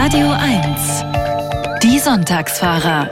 Radio 1. Die Sonntagsfahrer.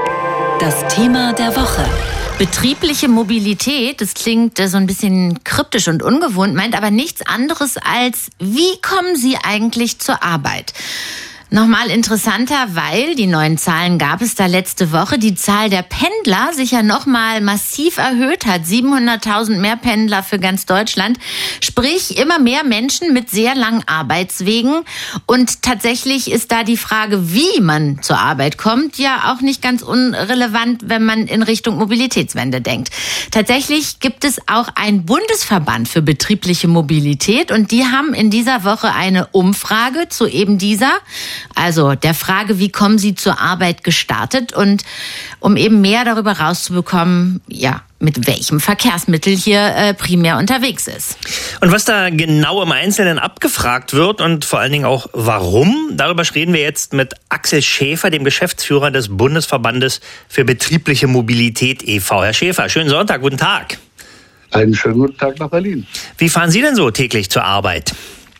Das Thema der Woche. Betriebliche Mobilität, das klingt so ein bisschen kryptisch und ungewohnt, meint aber nichts anderes als, wie kommen Sie eigentlich zur Arbeit? Nochmal interessanter, weil die neuen Zahlen gab es da letzte Woche, die Zahl der Pendler sich ja nochmal massiv erhöht hat. 700.000 mehr Pendler für ganz Deutschland. Sprich, immer mehr Menschen mit sehr langen Arbeitswegen. Und tatsächlich ist da die Frage, wie man zur Arbeit kommt, ja auch nicht ganz unrelevant, wenn man in Richtung Mobilitätswende denkt. Tatsächlich gibt es auch einen Bundesverband für betriebliche Mobilität und die haben in dieser Woche eine Umfrage zu eben dieser, also der Frage, wie kommen Sie zur Arbeit, gestartet, und um eben mehr darüber rauszubekommen, ja, mit welchem Verkehrsmittel hier primär unterwegs ist. Und was da genau im Einzelnen abgefragt wird und vor allen Dingen auch warum, darüber reden wir jetzt mit Axel Schäfer, dem Geschäftsführer des Bundesverbandes für betriebliche Mobilität e.V. Herr Schäfer, schönen Sonntag, guten Tag. Einen schönen guten Tag nach Berlin. Wie fahren Sie denn so täglich zur Arbeit?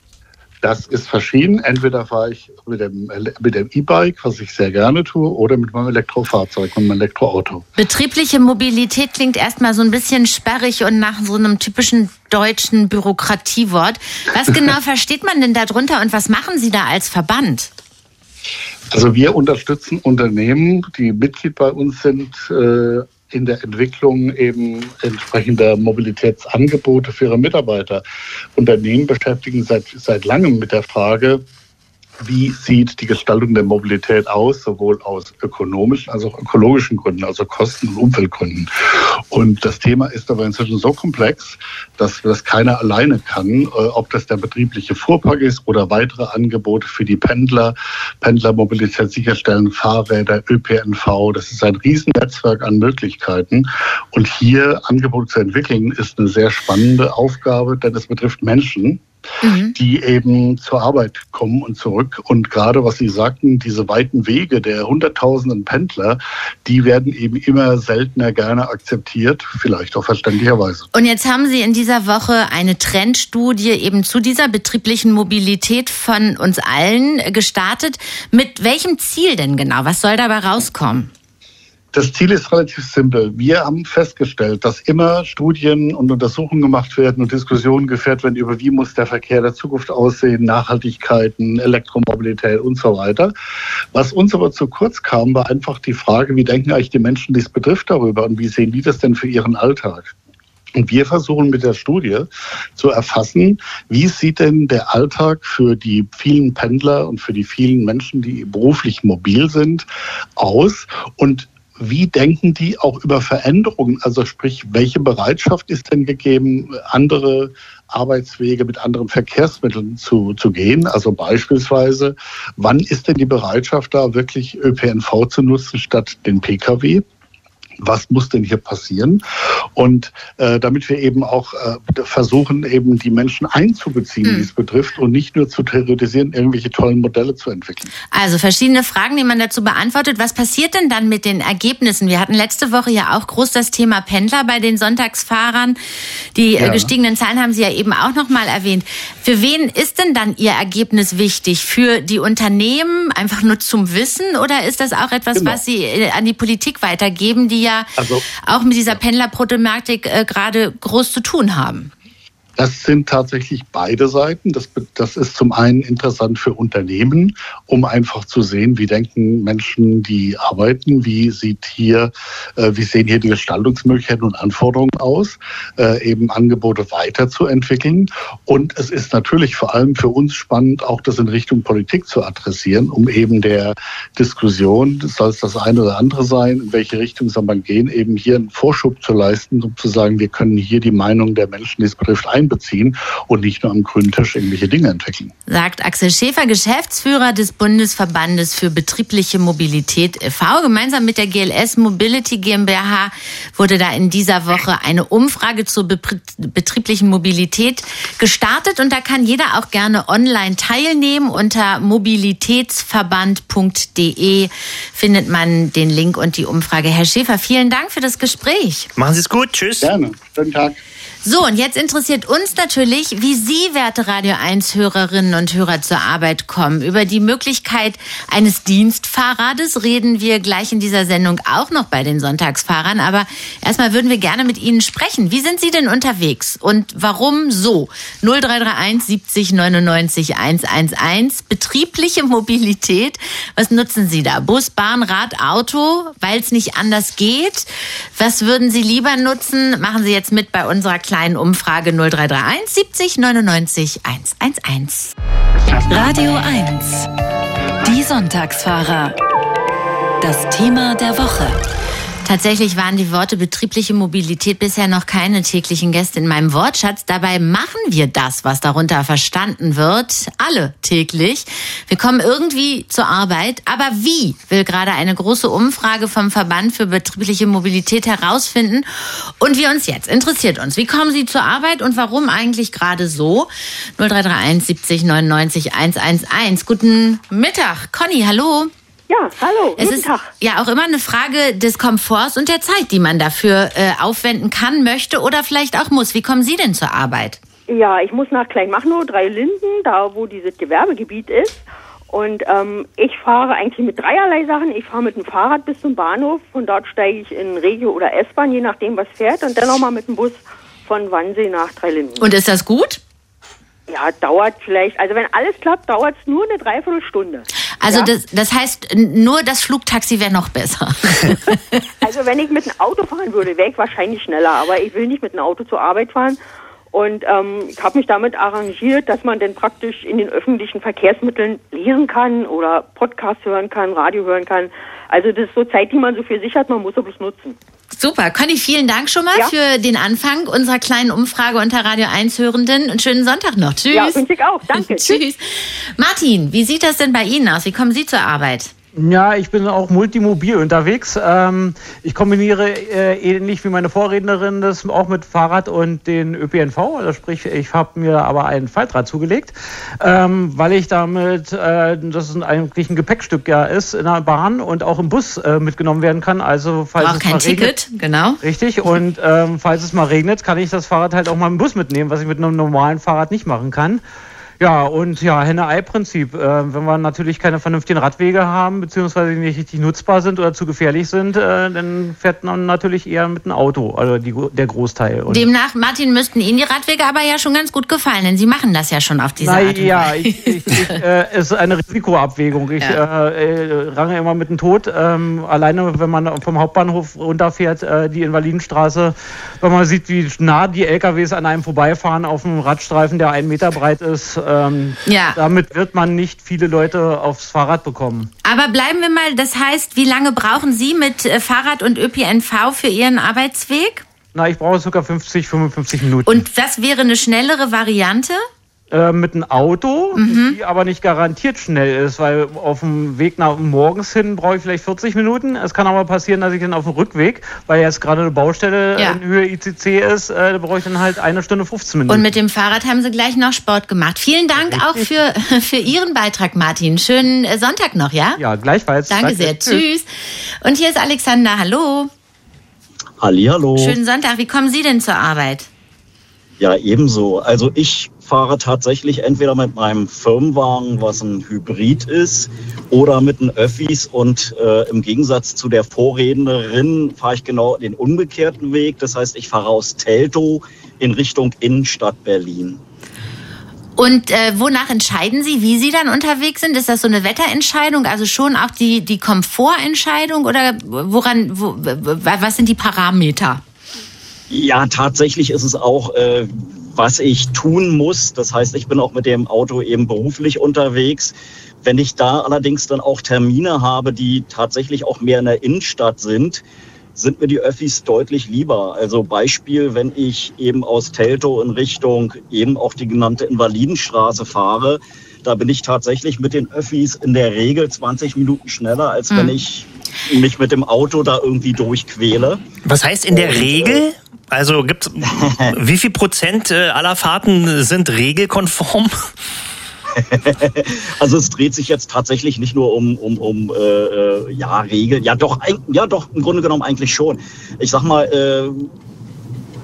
Das ist verschieden. Entweder fahre ich mit dem E-Bike, was ich sehr gerne tue, oder mit meinem Elektrofahrzeug, mit meinem Elektroauto. Betriebliche Mobilität klingt erstmal so ein bisschen sperrig und nach so einem typischen deutschen Bürokratiewort. Was genau versteht man denn darunter und was machen Sie da als Verband? Also wir unterstützen Unternehmen, die Mitglied bei uns sind, in der Entwicklung eben entsprechender Mobilitätsangebote für ihre Mitarbeiter. Unternehmen beschäftigen seit langem mit der Frage, wie sieht die Gestaltung der Mobilität aus, sowohl aus ökonomischen als auch ökologischen Gründen, also Kosten- und Umweltgründen. Und das Thema ist aber inzwischen so komplex, dass das keiner alleine kann, ob das der betriebliche Fuhrpark ist oder weitere Angebote für die Pendler, Pendlermobilität sicherstellen, Fahrräder, ÖPNV. Das ist ein Riesennetzwerk an Möglichkeiten. Und hier Angebote zu entwickeln, ist eine sehr spannende Aufgabe, denn es betrifft Menschen, die eben zur Arbeit kommen und zurück. Und gerade, was Sie sagten, diese weiten Wege der hunderttausenden Pendler, die werden eben immer seltener gerne akzeptiert, vielleicht auch verständlicherweise. Und jetzt haben Sie in dieser Woche eine Trendstudie eben zu dieser betrieblichen Mobilität von uns allen gestartet. Mit welchem Ziel denn genau? Was soll dabei rauskommen? Das Ziel ist relativ simpel. Wir haben festgestellt, dass immer Studien und Untersuchungen gemacht werden und Diskussionen geführt werden über, wie muss der Verkehr der Zukunft aussehen, Nachhaltigkeiten, Elektromobilität und so weiter. Was uns aber zu kurz kam, war einfach die Frage, wie denken eigentlich die Menschen, die es betrifft, darüber und wie sehen die das denn für ihren Alltag? Und wir versuchen mit der Studie zu erfassen, wie sieht denn der Alltag für die vielen Pendler und für die vielen Menschen, die beruflich mobil sind, aus, und wie denken die auch über Veränderungen? Also sprich, welche Bereitschaft ist denn gegeben, andere Arbeitswege mit anderen Verkehrsmitteln zu gehen? Also beispielsweise, wann ist denn die Bereitschaft da, wirklich ÖPNV zu nutzen statt den Pkw? Was muss denn hier passieren? Und damit wir eben auch versuchen, eben die Menschen einzubeziehen, die es betrifft, und nicht nur zu theoretisieren, irgendwelche tollen Modelle zu entwickeln. Also verschiedene Fragen, die man dazu beantwortet. Was passiert denn dann mit den Ergebnissen? Wir hatten letzte Woche ja auch groß das Thema Pendler bei den Sonntagsfahrern. Die gestiegenen Zahlen haben Sie ja eben auch noch mal erwähnt. Für wen ist denn dann Ihr Ergebnis wichtig? Für die Unternehmen, einfach nur zum Wissen? Oder ist das auch etwas, was Sie an die Politik weitergeben, die ja auch mit dieser Pendlerproblematik gerade groß zu tun haben? Das sind tatsächlich beide Seiten. Das ist zum einen interessant für Unternehmen, um einfach zu sehen, wie denken Menschen, die arbeiten, wie sehen hier die Gestaltungsmöglichkeiten und Anforderungen aus, eben Angebote weiterzuentwickeln. Und es ist natürlich vor allem für uns spannend, auch das in Richtung Politik zu adressieren, um eben der Diskussion, soll es das eine oder andere sein, in welche Richtung soll man gehen, eben hier einen Vorschub zu leisten, um zu sagen, wir können hier die Meinung der Menschen, die es betrifft, einbeziehen und nicht nur am grünen Tisch irgendwelche Dinge entwickeln. Sagt Axel Schäfer, Geschäftsführer des Bundesverbandes für betriebliche Mobilität e.V. Gemeinsam mit der GLS Mobility GmbH wurde da in dieser Woche eine Umfrage zur betrieblichen Mobilität gestartet und da kann jeder auch gerne online teilnehmen. Unter mobilitätsverband.de findet man den Link und die Umfrage. Herr Schäfer, vielen Dank für das Gespräch. Machen Sie es gut. Tschüss. Gerne. Schönen Tag. So, und jetzt interessiert uns natürlich, wie Sie, werte Radio 1 Hörerinnen und Hörer, zur Arbeit kommen. Über die Möglichkeit eines Dienstfahrrades reden wir gleich in dieser Sendung auch noch bei den Sonntagsfahrern. Aber erstmal würden wir gerne mit Ihnen sprechen. Wie sind Sie denn unterwegs und warum so? 0331 70 99 111. Betriebliche Mobilität. Was nutzen Sie da? Bus, Bahn, Rad, Auto, weil es nicht anders geht? Was würden Sie lieber nutzen? Machen Sie jetzt mit bei unserer kleinen Umfrage 0331 70 99 111. Radio 1. Die Sonntagsfahrer. Das Thema der Woche. Tatsächlich waren die Worte betriebliche Mobilität bisher noch keine täglichen Gäste in meinem Wortschatz. Dabei machen wir das, was darunter verstanden wird, alle täglich. Wir kommen irgendwie zur Arbeit. Aber wie, will gerade eine große Umfrage vom Verband für betriebliche Mobilität herausfinden. Und wir uns jetzt, interessiert uns, wie kommen Sie zur Arbeit und warum eigentlich gerade so? 0331 70 99 111. Guten Mittag. Conny, hallo. Ja, hallo, es guten ist Tag. Ja auch immer eine Frage des Komforts und der Zeit, die man dafür aufwenden kann, möchte oder vielleicht auch muss. Wie kommen Sie denn zur Arbeit? Ja, ich muss nach Kleinmachnow, 3 Linden, da wo dieses Gewerbegebiet ist. Und ich fahre eigentlich mit dreierlei Sachen. Ich fahre mit dem Fahrrad bis zum Bahnhof. Von dort steige ich in Regio oder S-Bahn, je nachdem was fährt. Und dann nochmal mit dem Bus von Wannsee nach 3 Linden. Und ist das gut? Ja, dauert vielleicht, also wenn alles klappt, dauert es nur eine Dreiviertelstunde. Also ja? das heißt, nur das Flugtaxi wäre noch besser. Also wenn ich mit einem Auto fahren würde, wäre ich wahrscheinlich schneller. Aber ich will nicht mit einem Auto zur Arbeit fahren. Und ich habe mich damit arrangiert, dass man dann praktisch in den öffentlichen Verkehrsmitteln lesen kann oder Podcast hören kann, Radio hören kann. Also das ist so Zeit, die man so für sich hat, man muss sie bloß nutzen. Super. Conny, vielen Dank schon mal für den Anfang unserer kleinen Umfrage unter Radio 1 Hörenden. Einen schönen Sonntag noch. Tschüss. Ja, wünsche ich auch. Danke. Tschüss. Martin, wie sieht das denn bei Ihnen aus? Wie kommen Sie zur Arbeit? Ja, ich bin auch multimobil unterwegs. Ich kombiniere ähnlich wie meine Vorrednerin das auch mit Fahrrad und den ÖPNV. Also sprich, ich habe mir aber ein Faltrad zugelegt, weil ich damit, das ist eigentlich ein Gepäckstück ist, in der Bahn und auch im Bus mitgenommen werden kann. Also falls braucht es kein mal Ticket, regnet, genau. Richtig. Und falls es mal regnet, kann ich das Fahrrad halt auch mal im Bus mitnehmen, was ich mit einem normalen Fahrrad nicht machen kann. Ja, und ja, Henne-Ei-Prinzip. Wenn wir natürlich keine vernünftigen Radwege haben, beziehungsweise die nicht richtig nutzbar sind oder zu gefährlich sind, dann fährt man natürlich eher mit einem Auto, also der Großteil. Und demnach, Martin, müssten Ihnen die Radwege aber ja schon ganz gut gefallen, denn Sie machen das ja schon auf diese Art und Weise. Ja, es ist eine Risikoabwägung. Ich range immer mit dem Tod. Alleine, wenn man vom Hauptbahnhof runterfährt, die Invalidenstraße, wenn man sieht, wie nah die LKWs an einem vorbeifahren auf einem Radstreifen, der 1 Meter breit ist, damit wird man nicht viele Leute aufs Fahrrad bekommen. Aber bleiben wir mal, das heißt, wie lange brauchen Sie mit Fahrrad und ÖPNV für Ihren Arbeitsweg? Na, ich brauche sogar 50, 55 Minuten. Und was wäre eine schnellere Variante? Mit einem Auto, die aber nicht garantiert schnell ist, weil auf dem Weg nach morgens hin brauche ich vielleicht 40 Minuten. Es kann aber passieren, dass ich dann auf dem Rückweg, weil jetzt gerade eine Baustelle in Höhe ICC ist, da brauche ich dann halt 1 Stunde 15 Minuten. Und mit dem Fahrrad haben Sie gleich noch Sport gemacht. Vielen Dank auch für Ihren Beitrag, Martin. Schönen Sonntag noch, ja? Ja, gleichfalls. Danke sehr. Tschüss. Und hier ist Alexander. Hallo. Hallihallo. Schönen Sonntag. Wie kommen Sie denn zur Arbeit? Ja, ebenso. Also ich fahre tatsächlich entweder mit meinem Firmenwagen, was ein Hybrid ist, oder mit den Öffis. Und im Gegensatz zu der Vorrednerin fahre ich genau den umgekehrten Weg. Das heißt, ich fahre aus Teltow in Richtung Innenstadt Berlin. Und wonach entscheiden Sie, wie Sie dann unterwegs sind? Ist das so eine Wetterentscheidung, also schon auch die Komfortentscheidung oder was sind die Parameter? Ja, tatsächlich ist es auch, was ich tun muss. Das heißt, ich bin auch mit dem Auto eben beruflich unterwegs. Wenn ich da allerdings dann auch Termine habe, die tatsächlich auch mehr in der Innenstadt sind mir die Öffis deutlich lieber. Also Beispiel, wenn ich eben aus Teltow in Richtung eben auch die genannte Invalidenstraße fahre, da bin ich tatsächlich mit den Öffis in der Regel 20 Minuten schneller, als wenn ich mich mit dem Auto da irgendwie durchquäle. Was heißt in der Regel? Also gibt's, wie viel Prozent aller Fahrten sind regelkonform? Also es dreht sich jetzt tatsächlich nicht nur um Regeln. Ja doch, im Grunde genommen eigentlich schon. Ich sag mal,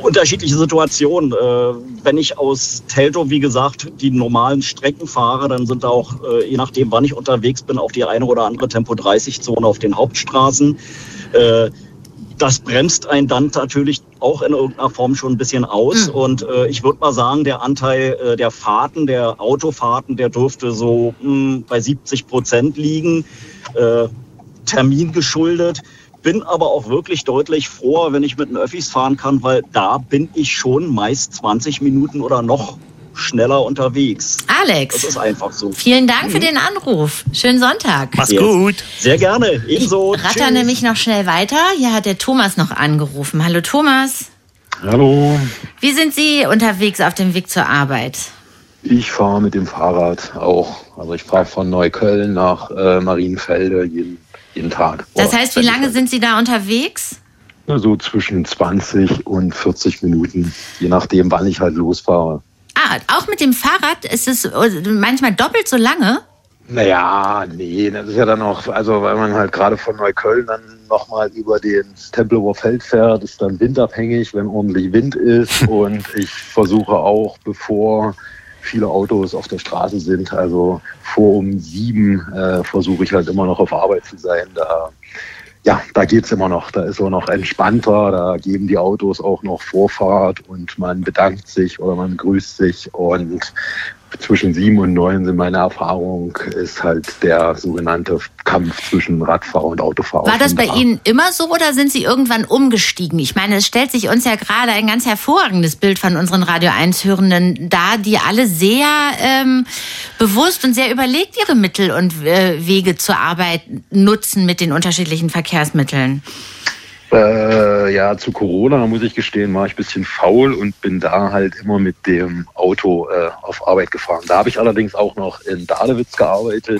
unterschiedliche Situationen. Wenn ich aus Teltow, wie gesagt, die normalen Strecken fahre, dann sind da auch, je nachdem wann ich unterwegs bin, auch die eine oder andere Tempo-30-Zone auf den Hauptstraßen. Das bremst einen dann natürlich auch in irgendeiner Form schon ein bisschen aus. Und ich würde mal sagen, der Anteil der Fahrten, der Autofahrten, der dürfte so bei 70% liegen, termingeschuldet. Bin aber auch wirklich deutlich froher, wenn ich mit den Öffis fahren kann, weil da bin ich schon meist 20 Minuten oder noch schneller unterwegs. Alex. Das ist einfach so. Vielen Dank für den Anruf. Schönen Sonntag. Mach's gut. Sehr gerne. Ebenso. Ratter nämlich noch schnell weiter. Hier hat der Thomas noch angerufen. Hallo Thomas. Hallo. Wie sind Sie unterwegs auf dem Weg zur Arbeit? Ich fahre mit dem Fahrrad auch. Also ich fahre von Neukölln nach Marienfelde jeden Tag. Das heißt, wie lange sind Sie da unterwegs? So zwischen 20 und 40 Minuten, je nachdem, wann ich halt losfahre. Ah, auch mit dem Fahrrad ist es manchmal doppelt so lange? Naja, nee, das ist ja dann auch, also weil man halt gerade von Neukölln dann nochmal über den Tempelhofer Feld fährt, ist dann windabhängig, wenn ordentlich Wind ist. Und ich versuche auch, bevor viele Autos auf der Straße sind, also vor um 7 versuche ich halt immer noch auf Arbeit zu sein. Da geht's immer noch, da ist es noch entspannter, da geben die Autos auch noch Vorfahrt und man bedankt sich oder man grüßt sich, und zwischen 7 und 9 sind meine Erfahrung, ist halt der sogenannte Kampf zwischen Radfahrer und Autofahrer. War das bei Ihnen immer so oder sind Sie irgendwann umgestiegen? Ich meine, es stellt sich uns ja gerade ein ganz hervorragendes Bild von unseren Radio 1-Hörenden dar, die alle sehr bewusst und sehr überlegt ihre Mittel und Wege zur Arbeit nutzen mit den unterschiedlichen Verkehrsmitteln. Zu Corona, muss ich gestehen, war ich ein bisschen faul und bin da halt immer mit dem Auto auf Arbeit gefahren. Da habe ich allerdings auch noch in Dahlewitz gearbeitet.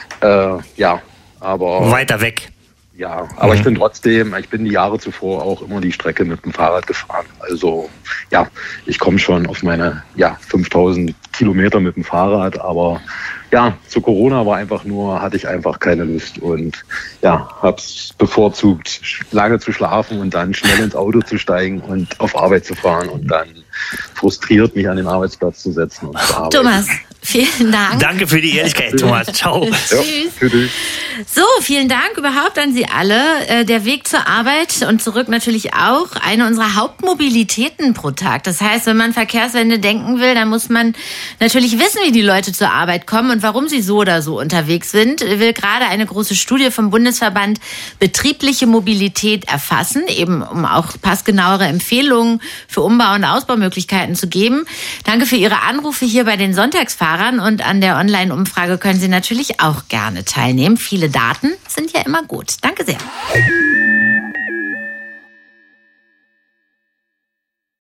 Aber weiter weg. Ja, aber ich bin die Jahre zuvor auch immer die Strecke mit dem Fahrrad gefahren. Also ja, ich komme schon auf meine 5000 Kilometer mit dem Fahrrad, aber ja, zu Corona hatte ich einfach keine Lust und hab's bevorzugt, lange zu schlafen und dann schnell ins Auto zu steigen und auf Arbeit zu fahren und dann frustriert mich an den Arbeitsplatz zu setzen und zu arbeiten. Thomas, vielen Dank. Danke für die Ehrlichkeit, Thomas. Ciao. Tschüss. So, vielen Dank überhaupt an Sie alle. Der Weg zur Arbeit und zurück natürlich auch eine unserer Hauptmobilitäten pro Tag. Das heißt, wenn man Verkehrswende denken will, dann muss man natürlich wissen, wie die Leute zur Arbeit kommen und warum sie so oder so unterwegs sind. Will gerade eine große Studie vom Bundesverband Betriebliche Mobilität erfassen, eben um auch passgenauere Empfehlungen für Umbau- und Ausbaumöglichkeiten zu geben. Danke für Ihre Anrufe hier bei den Sonntagsfahrern, und an der Online-Umfrage können Sie natürlich auch gerne teilnehmen. Viele Daten sind ja immer gut. Danke sehr.